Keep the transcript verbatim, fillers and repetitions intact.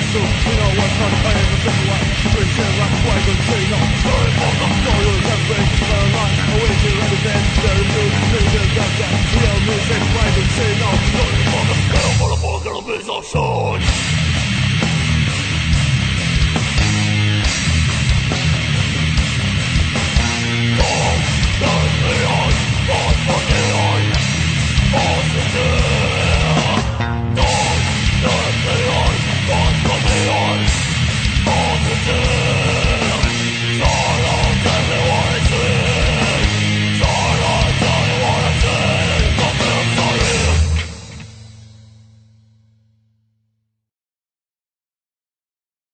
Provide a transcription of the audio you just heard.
so you know what's not paying the big one. Bring shit like wagon, say no. Sorry for the story of everything. But I'm not away to everything. There is no music, that's that. Real music, wagon, say no.